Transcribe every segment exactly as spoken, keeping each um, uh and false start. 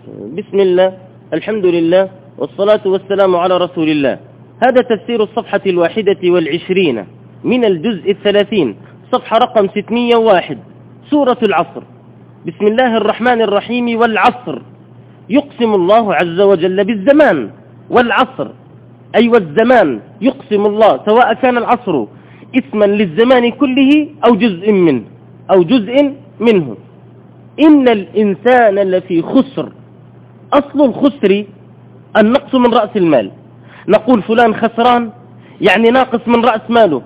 بسم الله، الحمد لله، والصلاة والسلام على رسول الله. هذا تفسير الصفحة الواحدة والعشرين من الجزء الثلاثين، صفحة رقم ستمائة وواحد، سورة العصر. بسم الله الرحمن الرحيم. والعصر، يقسم الله عز وجل بالزمان. والعصر أي والزمان يقسم الله، سواء كان العصر اسما للزمان كله أو جزء منه أو جزء منه. إن الإنسان لفي خسر. أصل الخسر النقص من رأس المال. نقول فلان خسران يعني ناقص من رأس ماله.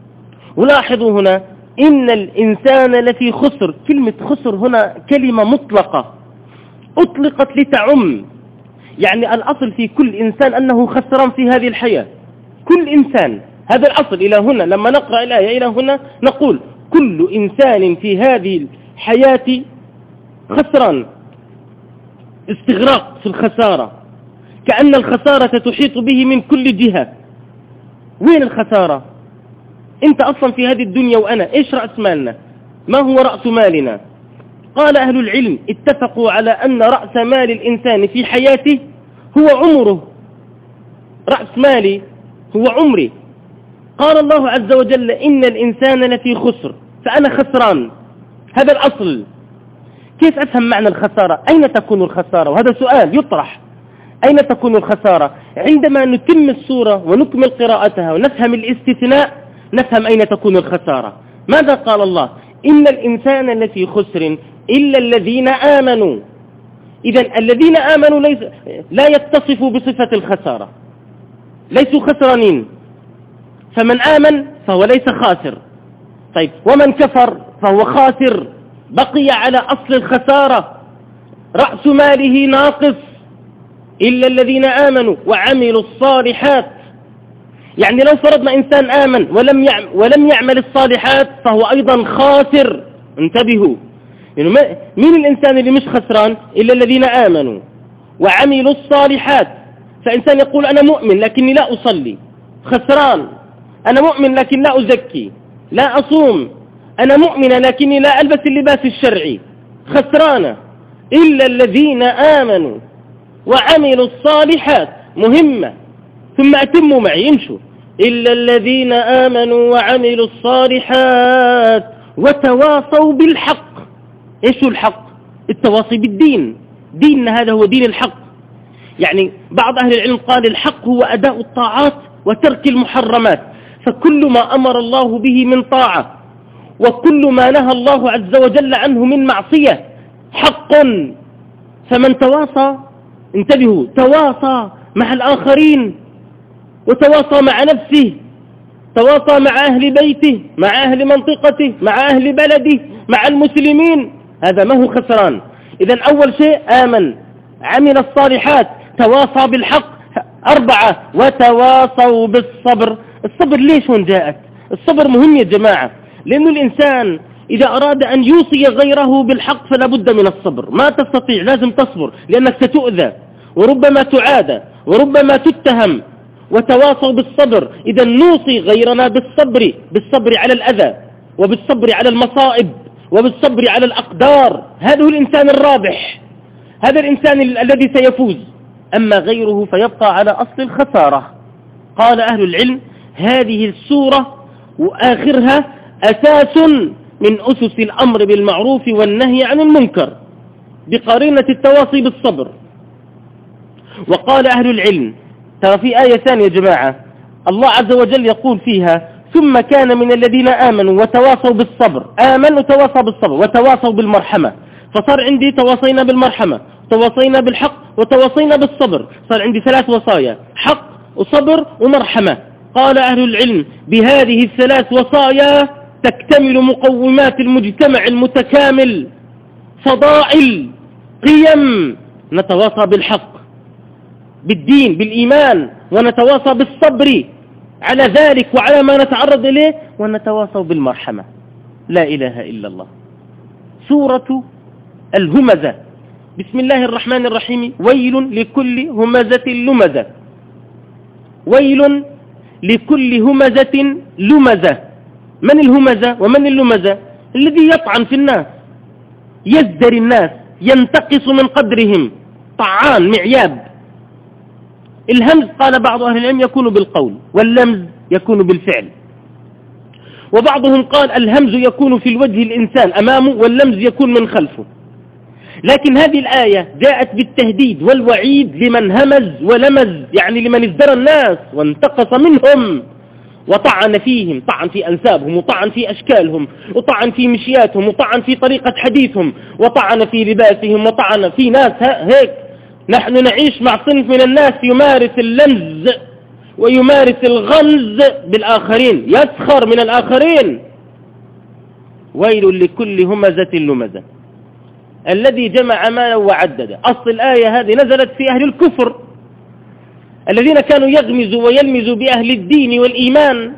ولاحظوا هنا إن الإنسان لفي خسر. كلمة خسر هنا كلمة مطلقة أطلقت لتعم، يعني الأصل في كل إنسان أنه خسران في هذه الحياة. كل إنسان، هذا الأصل. إلى هنا لما نقرأ الآية إلى هنا نقول كل إنسان في هذه الحياة خسران. استغراق في الخسارة، كأن الخسارة تحيط به من كل جهة. وين الخسارة؟ انت اصلا في هذه الدنيا وانا ايش رأس مالنا؟ ما هو رأس مالنا؟ قال اهل العلم اتفقوا على ان رأس مال الانسان في حياته هو عمره. رأس مالي هو عمري. قال الله عز وجل ان الانسان لفي خسر، فانا خسران. هذا الاصل. كيف افهم معنى الخسارة؟ اين تكون الخسارة؟ وهذا سؤال يطرح. أين تكون الخسارة؟ عندما نتم السورة ونكمل قراءتها ونفهم الاستثناء نفهم أين تكون الخسارة. ماذا قال الله؟ إن الإنسان لفي خسر إلا الذين آمنوا. إذن الذين آمنوا ليس لا يتصفوا بصفة الخسارة، ليسوا خسرانين. فمن آمن فهو ليس خاسر. طيب ومن كفر فهو خاسر، بقي على أصل الخسارة، رأس ماله ناقص. إلا الذين آمنوا وعملوا الصالحات. يعني لو فرضنا إنسان آمن ولم يعمل, ولم يعمل الصالحات فهو أيضا خاسر. انتبهوا، يعني مين الإنسان اللي مش خسران؟ إلا الذين آمنوا وعملوا الصالحات. فإنسان يقول أنا مؤمن لكني لا أصلي، خسران. أنا مؤمن لكن لا أزكي، لا أصوم. أنا مؤمن لكني لا ألبس اللباس الشرعي، خسرانة. إلا الذين آمنوا وعملوا الصالحات، مهمة. ثم أتموا معي، يمشوا. إلا الذين آمنوا وعملوا الصالحات وتواصوا بالحق. إيش هو الحق؟ التواصي بالدين. ديننا هذا هو دين الحق. يعني بعض أهل العلم قال الحق هو أداء الطاعات وترك المحرمات. فكل ما أمر الله به من طاعة وكل ما نهى الله عز وجل عنه من معصية حق. فمن تواصى، انتبهوا، تواصى مع الآخرين وتواصى مع نفسه، تواصى مع أهل بيته، مع أهل منطقته، مع أهل بلده، مع المسلمين، هذا ما هو خسران. إذن أول شيء آمن، عمل الصالحات، تواصى بالحق. أربعة، وتواصوا بالصبر. الصبر ليش هون جاءت؟ الصبر مهم يا جماعة، لأن الإنسان إذا أراد أن يوصي غيره بالحق فلا بد من الصبر. ما تستطيع، لازم تصبر، لأنك ستؤذى وربما تعادى وربما تتهم. وتواصوا بالصبر، إذا نوصي غيرنا بالصبر، بالصبر على الأذى وبالصبر على المصائب وبالصبر على الأقدار. هذا هو الإنسان الرابح، هذا الإنسان الذي سيفوز. أما غيره فيبقى على أصل الخسارة. قال أهل العلم هذه السورة وآخرها أساس من أسس الأمر بالمعروف والنهي عن المنكر بقرينة التواصي بالصبر. وقال أهل العلم، ترى في آية ثانية يا جماعة، الله عز وجل يقول فيها ثم كان من الذين آمنوا وتواصوا بالصبر. آمنوا وتواصوا بالصبر وتواصوا بالمرحمة. فصار عندي تواصينا بالمرحمة، تواصينا بالحق، وتواصينا بالصبر. صار عندي ثلاث وصايا: حق وصبر ومرحمة. قال أهل العلم بهذه الثلاث وصايا تكتمل مقومات المجتمع المتكامل، فضائل، قيم. نتواصى بالحق، بالدين، بالإيمان، ونتواصى بالصبر على ذلك وعلى ما نتعرض إليه، ونتواصى بالمرحمة. لا إله إلا الله. سورة الهمزة. بسم الله الرحمن الرحيم. ويل لكل همزة لمزة. ويل لكل همزة لمزة. من الهمزة ومن اللمزة؟ الذي يطعن في الناس، يزدري الناس، ينتقص من قدرهم، طعان معياب. الهمز قال بعض أهل العلم يكون بالقول، واللمز يكون بالفعل، وبعضهم قال الهمز يكون في الوجه الإنسان أمامه، واللمز يكون من خلفه. لكن هذه الآية جاءت بالتهديد والوعيد لمن همز ولمز، يعني لمن ازدرى الناس وانتقص منهم وطعن فيهم، طعن في أنسابهم، وطعن في أشكالهم، وطعن في مشياتهم، وطعن في طريقة حديثهم، وطعن في لباسهم، وطعن في ناس هيك. نحن نعيش مع صنف من الناس يمارس اللمز ويمارس الغمز بالآخرين، يسخر من الآخرين. ويل لكل همزة لمزة الذي جمع مالا وعدده. أصل الآية هذه نزلت في أهل الكفر الذين كانوا يغمزوا ويلمزوا بأهل الدين والإيمان،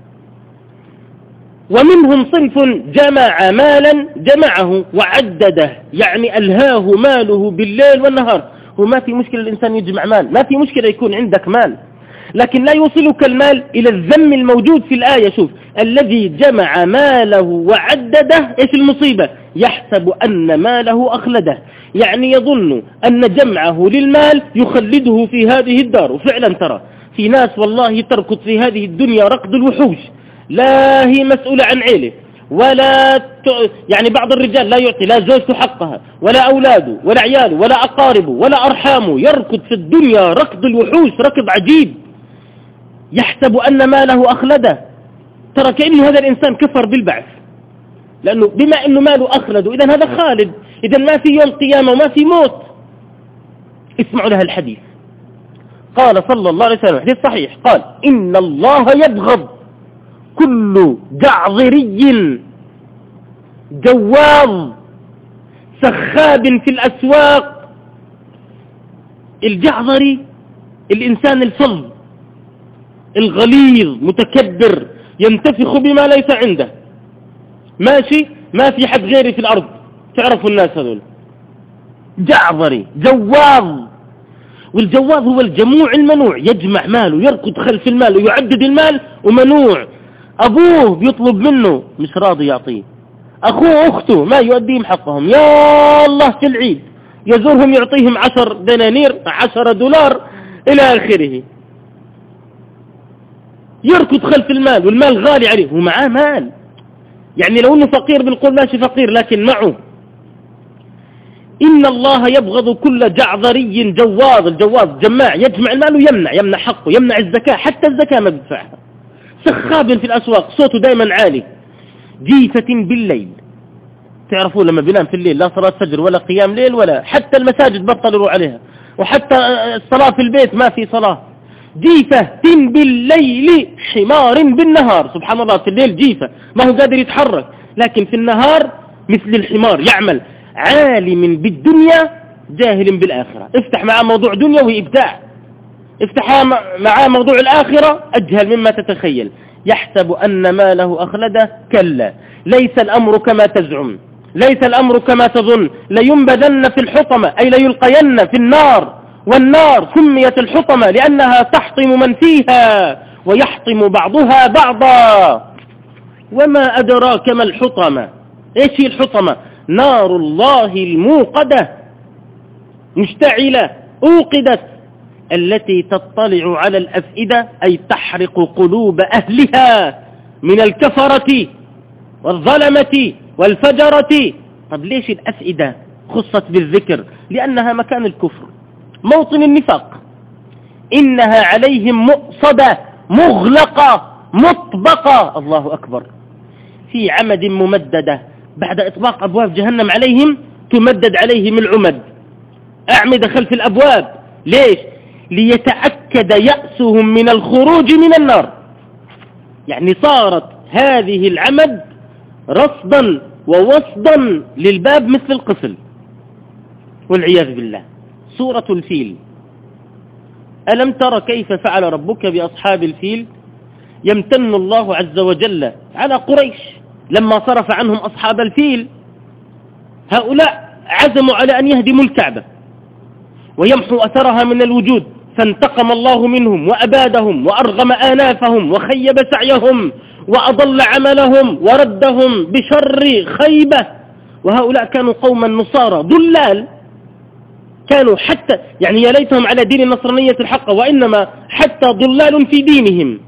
ومنهم صنف جمع مالا جمعه وعدده، يعني ألهاه ماله بالليل والنهار. وما في مشكلة الإنسان يجمع مال، ما في مشكلة يكون عندك مال، لكن لا يوصلك المال إلى الذم الموجود في الآية. شوف، الذي جمع ماله وعدده، إيش المصيبة؟ يحسب أن ماله أخلده، يعني يظن أن جمعه للمال يخلده في هذه الدار. وفعلا ترى في ناس والله تركض في هذه الدنيا ركض الوحوش، لا هي مسؤولة عن عيله، ولا ت... يعني بعض الرجال لا يعطي لا زوجته حقها، ولا أولاده، ولا عياله، ولا أقاربه، ولا أرحامه، يركض في الدنيا ركض الوحوش، ركض عجيب، يحسب أن ماله أخلده. ترى كأنه هذا الإنسان كفر بالبعث، لأنه بما أنه ماله أخلده إذن هذا خالد، إذن ما في يوم قيامة وما في موت. اسمعوا لها الحديث. قال صلى الله عليه وسلم، حديث صحيح، قال إن الله يبغض كل جعظري جواظ سخاب في الأسواق. الجعظري الإنسان الفظ الغليظ متكبر ينتفخ بما ليس عنده، ماشي ما في حد غيري في الأرض، تعرفوا الناس هذول جعظري جواظ. والجواظ هو الجموع المنوع، يجمع ماله، يركض خلف المال ويعدد المال، ومنوع. أبوه بيطلب منه مش راضي يعطيه، أخوه أخته ما يؤديهم حقهم، يا الله في العيد يزورهم يعطيهم عشر دنانير عشر دولار إلى آخره. يركض خلف المال والمال غالي عليه ومعاه مال، يعني لو أنه فقير بنقول ماشي فقير لكن معه. إن الله يبغض كل جعذري جواظ. الجواظ جماع يجمع المال ويمنع، يمنع حقه، يمنع الزكاة، حتى الزكاة ما بيدفعها. سخاب في الأسواق، صوته دائما عالي. جيفة بالليل، تعرفوا لما بينام في الليل لا صلاة فجر ولا قيام ليل، ولا حتى المساجد بطل يروح عليها، وحتى الصلاة في البيت ما في صلاة. جيفة بالليل حمار بالنهار. سبحان الله، في الليل جيفة ما هو قادر يتحرك، لكن في النهار مثل الحمار يعمل. عالم بالدنيا جاهل بالآخرة. افتح معاه موضوع دنيا وإبداع، افتح معاه موضوع الآخرة أجهل مما تتخيل. يحسب أن ماله أخلده، كلا ليس الأمر كما تزعم، ليس الأمر كما تظن، لينبذن في الحطمة أي ليلقين في النار. والنار سميت الحطمة لأنها تحطم من فيها ويحطم بعضها بعضا. وما أدراك ما الحطمة؟ إيش هي الحطمة؟ نار الله الموقدة مشتعلة أوقدت، التي تطلع على الأفئدة أي تحرق قلوب أهلها من الكفرة والظلمة والفجرة. طب ليش الأفئدة خصت بالذكر؟ لأنها مكان الكفر، موطن النفاق. إنها عليهم مؤصدة مغلقة مطبقة، الله أكبر، في عمد ممددة. بعد إطباق أبواب جهنم عليهم تمدد عليهم العمد، أعمدة خلف الأبواب. ليش؟ ليتأكد يأسهم من الخروج من النار. يعني صارت هذه العمد رصدا ووصدا للباب مثل القفل والعياذ بالله. سورة الفيل. ألم تر كيف فعل ربك بأصحاب الفيل؟ يمتن الله عز وجل على قريش لما صرف عنهم أصحاب الفيل. هؤلاء عزموا على أن يهدموا الكعبة ويمحوا أثرها من الوجود، فانتقم الله منهم وأبادهم وأرغم آنافهم وخيب سعيهم وأضل عملهم وردهم بشر خيبة. وهؤلاء كانوا قوما نصارى ضلال، كانوا حتى يعني يا ليتهم على دين النصرانية الحق، وإنما حتى ضلال في دينهم.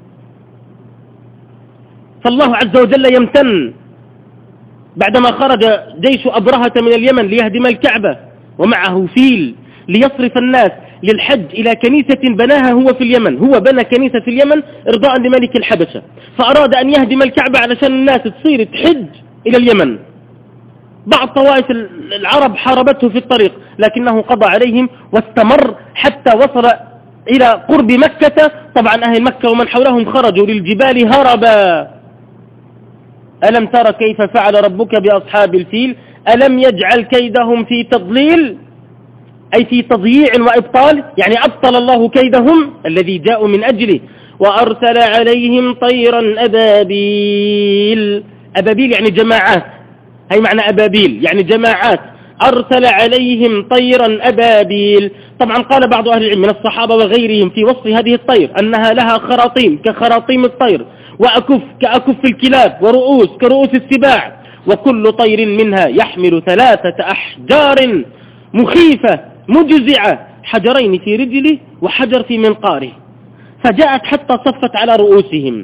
فالله عز وجل يمتن بعدما خرج جيش أبرهة من اليمن ليهدم الكعبة ومعه فيل ليصرف الناس للحج إلى كنيسة بناها هو في اليمن. هو بنى كنيسة في اليمن إرضاء لملك الحبشة، فأراد أن يهدم الكعبة علشان الناس تصير تحج إلى اليمن. بعض طوائف العرب حاربته في الطريق، لكنه قضى عليهم واستمر حتى وصل إلى قرب مكة. طبعا أهل مكة ومن حولهم خرجوا للجبال هربا. ألم تر كيف فعل ربك بأصحاب الفيل ألم يجعل كيدهم في تضليل، أي في تضييع وإبطال، يعني أبطل الله كيدهم الذي جاءوا من أجله. وأرسل عليهم طيرا أبابيل. أبابيل يعني جماعات، هي معنى أبابيل يعني جماعات. أرسل عليهم طيرا أبابيل. طبعا قال بعض أهل العلم من الصحابة وغيرهم في وصف هذه الطير أنها لها خراطيم كخراطيم الطير، وأكف كأكف الكلاب، ورؤوس كرؤوس السباع، وكل طير منها يحمل ثلاثة أحجار مخيفة مجزعة، حجرين في رجله وحجر في منقاره. فجاءت حتى صفت على رؤوسهم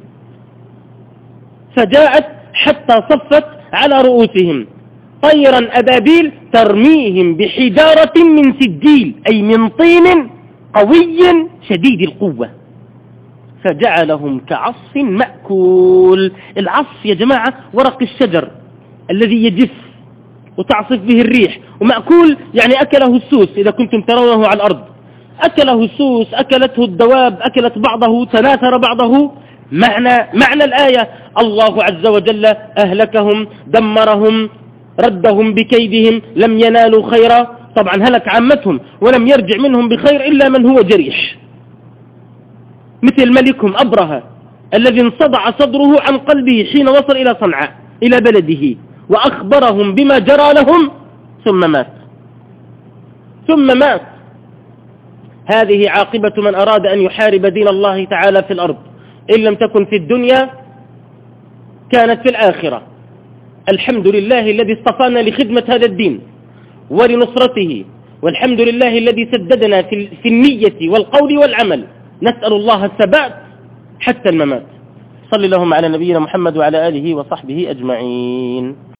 فجاءت حتى صفت على رؤوسهم طيرا أبابيل ترميهم بحجارة من سجيل، أي من طين قوي شديد القوة، فجعلهم كعصف مأكول. العصف يا جماعة ورق الشجر الذي يجف وتعصف به الريح، ومأكول يعني أكله السوس إذا كنتم ترونه على الأرض. أكله السوس، أكلته الدواب، أكلت بعضه، تناثر بعضه. معنى, معنى الآية الله عز وجل أهلكهم، دمرهم، ردهم بكيدهم، لم ينالوا خيرا. طبعا هلك عامتهم ولم يرجع منهم بخير إلا من هو جريح، مثل ملكهم أبرهة الذي انصدع صدره عن قلبه حين وصل إلى صنعاء إلى بلده، وأخبرهم بما جرى لهم ثم مات ثم مات هذه عاقبة من أراد أن يحارب دين الله تعالى في الأرض. إن لم تكن في الدنيا كانت في الآخرة. الحمد لله الذي اصطفانا لخدمة هذا الدين ولنصرته، والحمد لله الذي سددنا في النية والقول والعمل. نسأل الله الثبات حتى الممات. صلى اللهم على نبينا محمد وعلى آله وصحبه أجمعين.